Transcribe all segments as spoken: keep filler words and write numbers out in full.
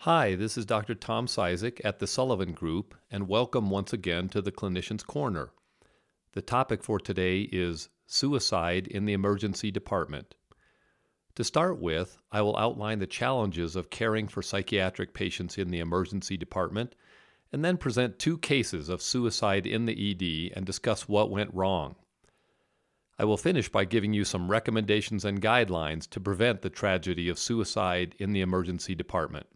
Hi, this is Doctor Tom Cizik at the Sullivan Group, and welcome once again to the Clinician's Corner. The topic for today is suicide in the emergency department. To start with, I will outline the challenges of caring for psychiatric patients in the emergency department, and then present two cases of suicide in the E D and discuss what went wrong. I will finish by giving you some recommendations and guidelines to prevent the tragedy of suicide in the emergency department.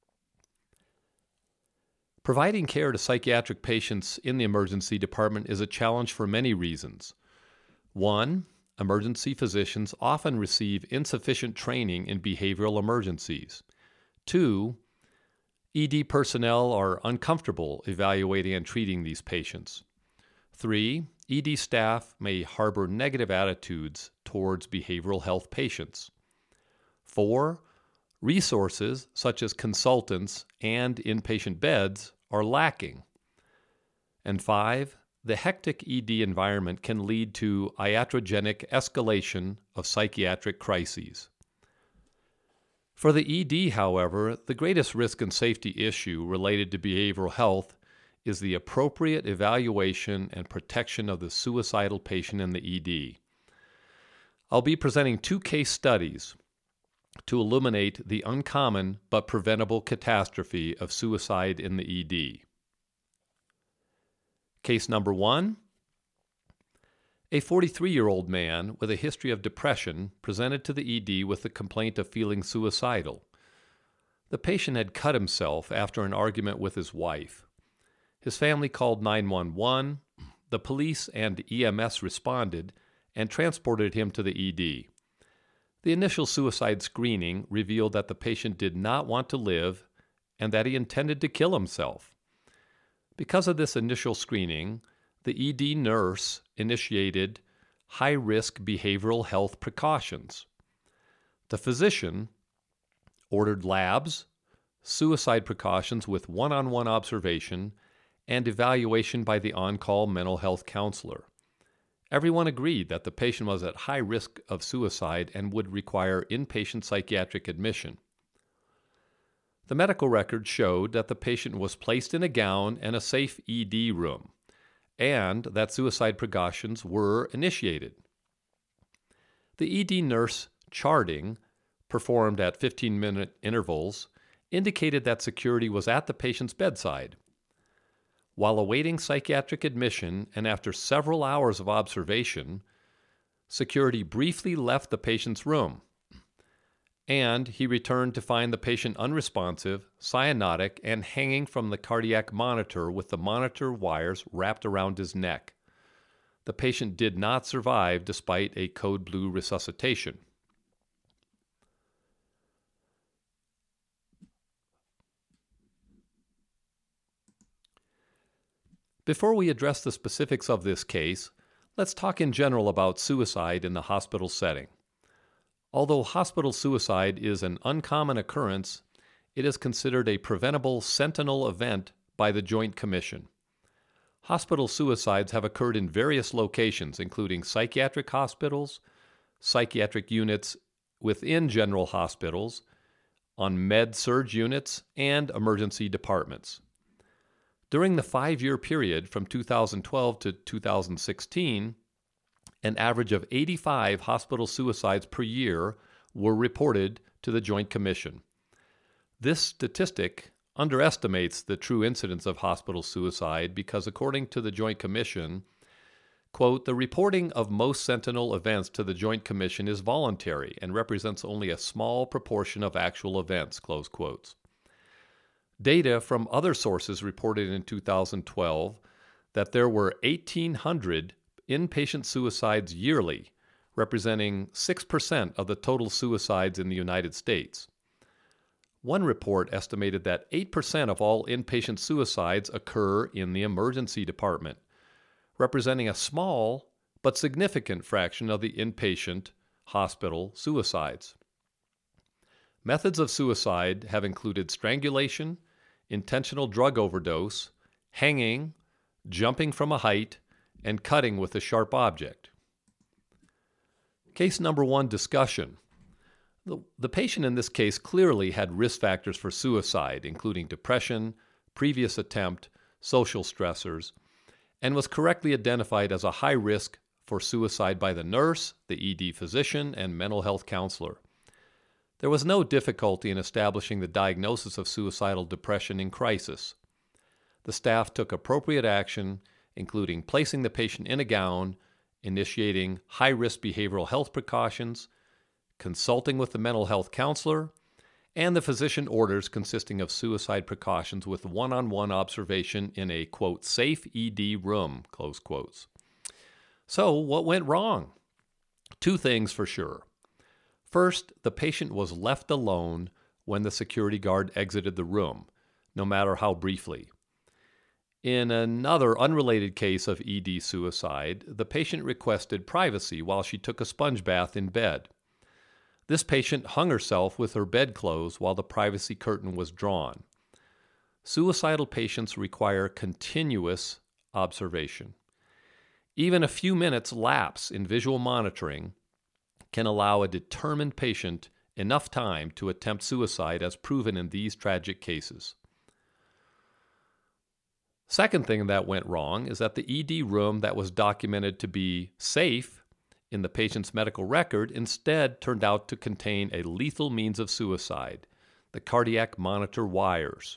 Providing care to psychiatric patients in the emergency department is a challenge for many reasons. One, emergency physicians often receive insufficient training in behavioral emergencies. Two, E D personnel are uncomfortable evaluating and treating these patients. Three, E D staff may harbor negative attitudes towards behavioral health patients. Four, resources such as consultants and inpatient beds are lacking. And five, the hectic E D environment can lead to iatrogenic escalation of psychiatric crises. For the E D, however, the greatest risk and safety issue related to behavioral health is the appropriate evaluation and protection of the suicidal patient in the E D. I'll be presenting two case studies to illuminate the uncommon but preventable catastrophe of suicide in the E D. Case number one. A forty-three-year-old man with a history of depression presented to the E D with the complaint of feeling suicidal. The patient had cut himself after an argument with his wife. His family called nine one one, the police and E M S responded, and transported him to the E D. The initial suicide screening revealed that the patient did not want to live and that he intended to kill himself. Because of this initial screening, the E D nurse initiated high-risk behavioral health precautions. The physician ordered labs, suicide precautions with one-on-one observation, and evaluation by the on-call mental health counselor. Everyone agreed that the patient was at high risk of suicide and would require inpatient psychiatric admission. The medical records showed that the patient was placed in a gown and a safe E D room, and that suicide precautions were initiated. The E D nurse charting, performed at fifteen-minute intervals, indicated that security was at the patient's bedside. While awaiting psychiatric admission and after several hours of observation, security briefly left the patient's room, and he returned to find the patient unresponsive, cyanotic, and hanging from the cardiac monitor with the monitor wires wrapped around his neck. The patient did not survive despite a code blue resuscitation. Before we address the specifics of this case, let's talk in general about suicide in the hospital setting. Although hospital suicide is an uncommon occurrence, it is considered a preventable sentinel event by the Joint Commission. Hospital suicides have occurred in various locations, including psychiatric hospitals, psychiatric units within general hospitals, on med-surg units, and emergency departments. During the five-year period from two thousand twelve to two thousand sixteen, an average of eighty-five hospital suicides per year were reported to the Joint Commission. This statistic underestimates the true incidence of hospital suicide because, according to the Joint Commission, quote, the reporting of most sentinel events to the Joint Commission is voluntary and represents only a small proportion of actual events, close quotes. Data from other sources reported in two thousand twelve that there were eighteen hundred inpatient suicides yearly, representing six percent of the total suicides in the United States. One report estimated that eight percent of all inpatient suicides occur in the emergency department, representing a small but significant fraction of the inpatient hospital suicides. Methods of suicide have included strangulation, intentional drug overdose, hanging, jumping from a height, and cutting with a sharp object. Case number one, discussion. The, the patient in this case clearly had risk factors for suicide, including depression, previous attempt, social stressors, and was correctly identified as a high risk for suicide by the nurse, the E D physician, and mental health counselor. There was no difficulty in establishing the diagnosis of suicidal depression in crisis. The staff took appropriate action, including placing the patient in a gown, initiating high-risk behavioral health precautions, consulting with the mental health counselor, and the physician orders consisting of suicide precautions with one-on-one observation in a, quote, safe E D room, close quotes. So, what went wrong? Two things for sure. First, the patient was left alone when the security guard exited the room, no matter how briefly. In another unrelated case of E D suicide, the patient requested privacy while she took a sponge bath in bed. This patient hung herself with her bedclothes while the privacy curtain was drawn. Suicidal patients require continuous observation. Even a few minutes lapse in visual monitoring can allow a determined patient enough time to attempt suicide, as proven in these tragic cases. Second thing that went wrong is that the E D room that was documented to be safe in the patient's medical record instead turned out to contain a lethal means of suicide, the cardiac monitor wires.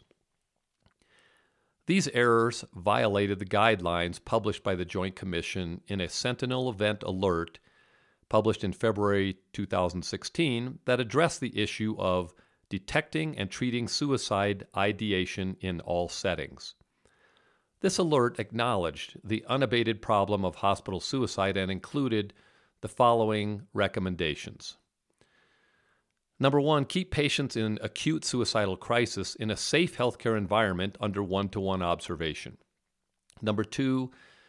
These errors violated the guidelines published by the Joint Commission in a Sentinel Event Alert published in February two thousand sixteen that addressed the issue of detecting and treating suicide ideation in all settings. This alert acknowledged the unabated problem of hospital suicide and included the following recommendations. Number one, keep patients in acute suicidal crisis in a safe healthcare environment under one-to-one observation. Number two,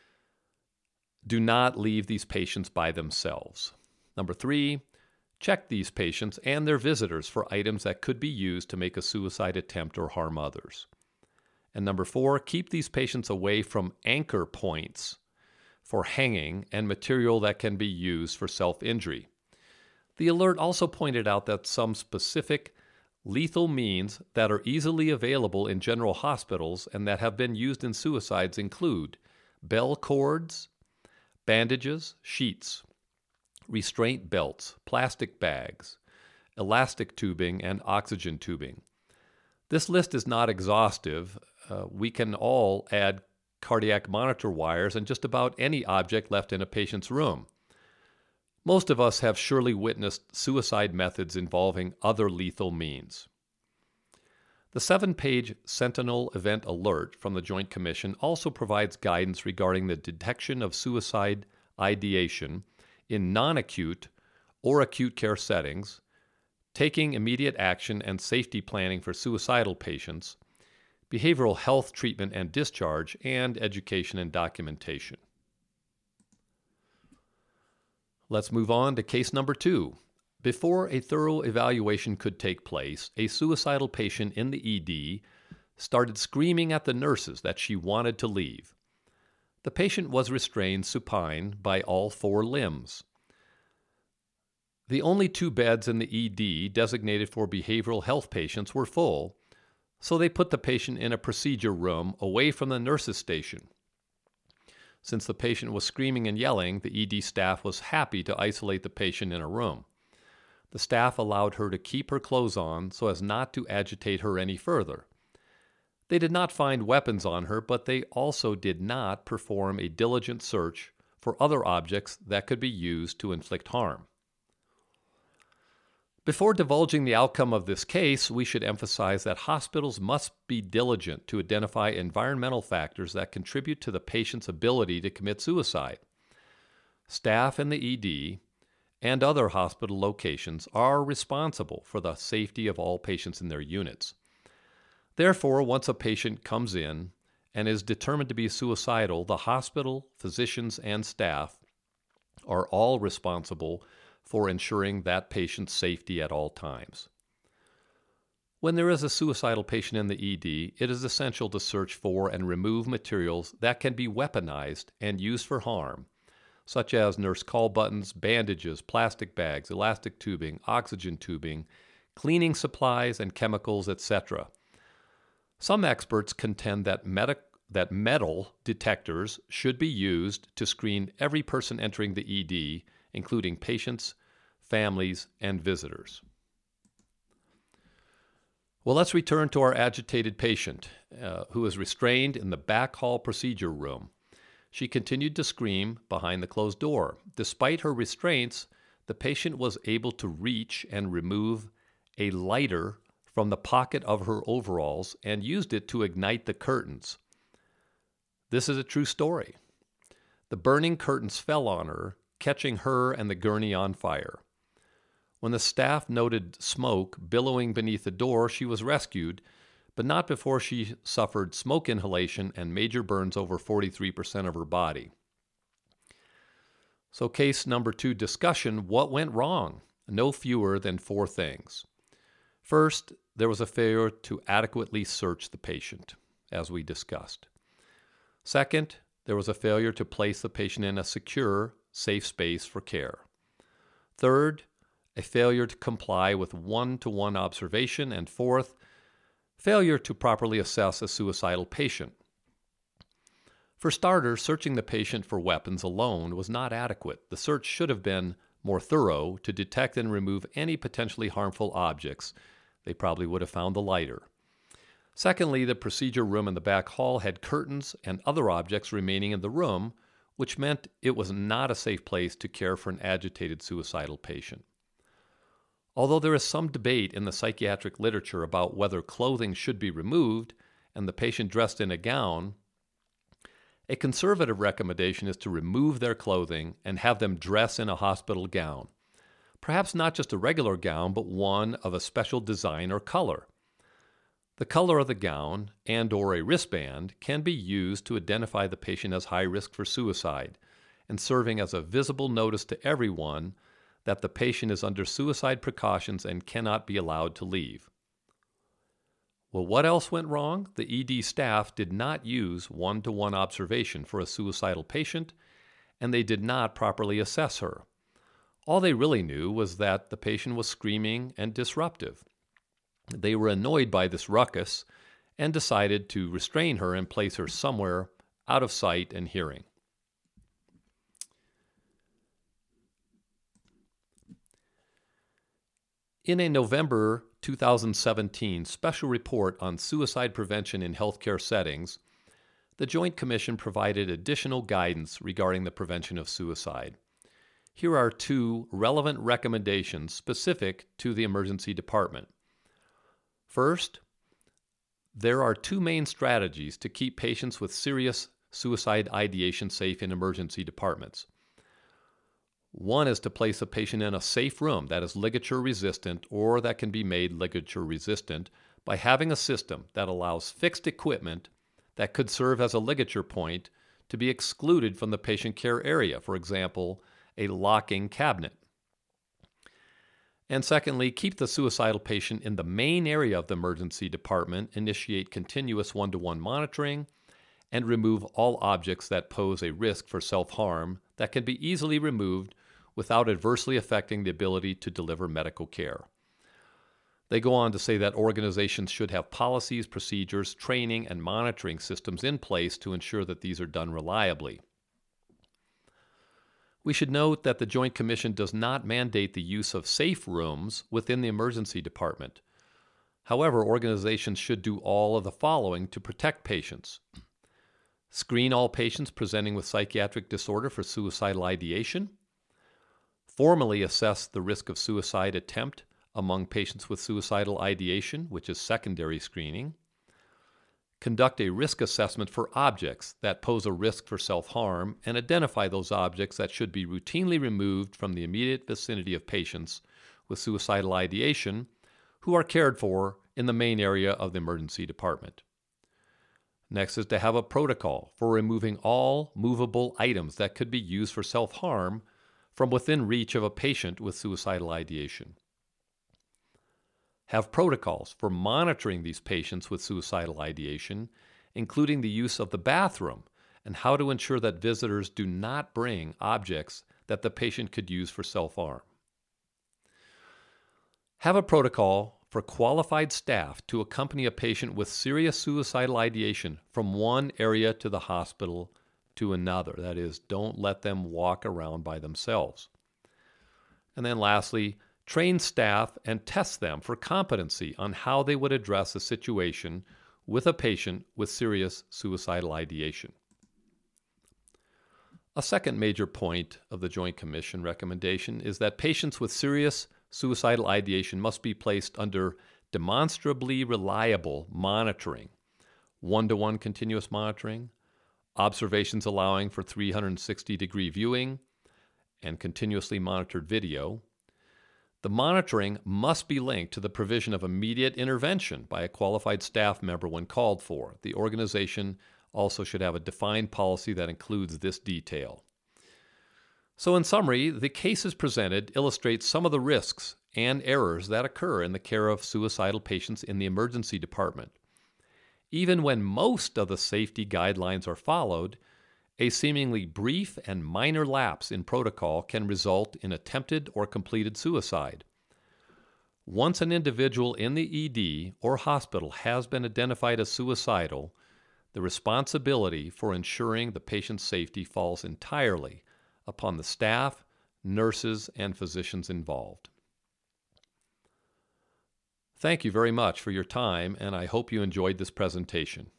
do not leave these patients by themselves. Number three, check these patients and their visitors for items that could be used to make a suicide attempt or harm others. And number four, keep these patients away from anchor points for hanging and material that can be used for self-injury. The alert also pointed out that some specific lethal means that are easily available in general hospitals and that have been used in suicides include bell cords, bandages, sheets, restraint belts, plastic bags, elastic tubing, and oxygen tubing. This list is not exhaustive. Uh, we can all add cardiac monitor wires and just about any object left in a patient's room. Most of us have surely witnessed suicide methods involving other lethal means. The seven-page Sentinel Event Alert from the Joint Commission also provides guidance regarding the detection of suicide ideation in non-acute or acute care settings, taking immediate action and safety planning for suicidal patients, behavioral health treatment and discharge, and education and documentation. Let's move on to case number two. Before a thorough evaluation could take place, a suicidal patient in the E D started screaming at the nurses that she wanted to leave. The patient was restrained supine by all four limbs. The only two beds in the E D designated for behavioral health patients were full, so they put the patient in a procedure room away from the nurse's station. Since the patient was screaming and yelling, the E D staff was happy to isolate the patient in a room. The staff allowed her to keep her clothes on so as not to agitate her any further. They did not find weapons on her, but they also did not perform a diligent search for other objects that could be used to inflict harm. Before divulging the outcome of this case, we should emphasize that hospitals must be diligent to identify environmental factors that contribute to the patient's ability to commit suicide. Staff in the E D and other hospital locations are responsible for the safety of all patients in their units. Therefore, once a patient comes in and is determined to be suicidal, the hospital, physicians, and staff are all responsible for ensuring that patient's safety at all times. When there is a suicidal patient in the E D, it is essential to search for and remove materials that can be weaponized and used for harm, such as nurse call buttons, bandages, plastic bags, elastic tubing, oxygen tubing, cleaning supplies, and chemicals, et cetera. Some experts contend that, medic- that metal detectors should be used to screen every person entering the E D, including patients, families, and visitors. Well, let's return to our agitated patient, uh, who was restrained in the back hall procedure room. She continued to scream behind the closed door. Despite her restraints, the patient was able to reach and remove a lighter from the pocket of her overalls and used it to ignite the curtains. This is a true story. The burning curtains fell on her, catching her and the gurney on fire. When the staff noted smoke billowing beneath the door, she was rescued, but not before she suffered smoke inhalation and major burns over forty-three percent of her body. So case number two, discussion, what went wrong? No fewer than four things. First, there was a failure to adequately search the patient, as we discussed. Second, there was a failure to place the patient in a secure, safe space for care. Third, a failure to comply with one-to-one observation. And fourth, failure to properly assess a suicidal patient. For starters, searching the patient for weapons alone was not adequate. The search should have been more thorough to detect and remove any potentially harmful objects. They probably would have found the lighter. Secondly, the procedure room in the back hall had curtains and other objects remaining in the room, which meant it was not a safe place to care for an agitated suicidal patient. Although there is some debate in the psychiatric literature about whether clothing should be removed and the patient dressed in a gown, a conservative recommendation is to remove their clothing and have them dress in a hospital gown. Perhaps not just a regular gown, but one of a special design or color. The color of the gown and or a wristband can be used to identify the patient as high risk for suicide and serving as a visible notice to everyone that the patient is under suicide precautions and cannot be allowed to leave. Well, what else went wrong? The E D staff did not use one-to-one observation for a suicidal patient, and they did not properly assess her. All they really knew was that the patient was screaming and disruptive. They were annoyed by this ruckus and decided to restrain her and place her somewhere out of sight and hearing. In a November two thousand seventeen special report on suicide prevention in healthcare settings, the Joint Commission provided additional guidance regarding the prevention of suicide. Here are two relevant recommendations specific to the emergency department. First, there are two main strategies to keep patients with serious suicide ideation safe in emergency departments. One is to place a patient in a safe room that is ligature resistant or that can be made ligature resistant by having a system that allows fixed equipment that could serve as a ligature point to be excluded from the patient care area, for example, a locking cabinet. And secondly, keep the suicidal patient in the main area of the emergency department, initiate continuous one-to-one monitoring, and remove all objects that pose a risk for self-harm that can be easily removed without adversely affecting the ability to deliver medical care. They go on to say that organizations should have policies, procedures, training, and monitoring systems in place to ensure that these are done reliably. We should note that the Joint Commission does not mandate the use of safe rooms within the emergency department. However, organizations should do all of the following to protect patients. Screen all patients presenting with psychiatric disorder for suicidal ideation. Formally assess the risk of suicide attempt among patients with suicidal ideation, which is secondary screening. Conduct a risk assessment for objects that pose a risk for self-harm and identify those objects that should be routinely removed from the immediate vicinity of patients with suicidal ideation who are cared for in the main area of the emergency department. Next is to have a protocol for removing all movable items that could be used for self-harm from within reach of a patient with suicidal ideation. Have protocols for monitoring these patients with suicidal ideation, including the use of the bathroom and how to ensure that visitors do not bring objects that the patient could use for self-harm. Have a protocol for qualified staff to accompany a patient with serious suicidal ideation from one area to the hospital to another. That is, don't let them walk around by themselves. And then lastly, train staff and test them for competency on how they would address a situation with a patient with serious suicidal ideation. A second major point of the Joint Commission recommendation is that patients with serious suicidal ideation must be placed under demonstrably reliable monitoring, one-to-one continuous monitoring, observations allowing for three hundred sixty degree viewing, and continuously monitored video. The monitoring must be linked to the provision of immediate intervention by a qualified staff member when called for. The organization also should have a defined policy that includes this detail. So in summary, the cases presented illustrate some of the risks and errors that occur in the care of suicidal patients in the emergency department. Even when most of the safety guidelines are followed, a seemingly brief and minor lapse in protocol can result in attempted or completed suicide. Once an individual in the E D or hospital has been identified as suicidal, the responsibility for ensuring the patient's safety falls entirely upon the staff, nurses, and physicians involved. Thank you very much for your time, and I hope you enjoyed this presentation.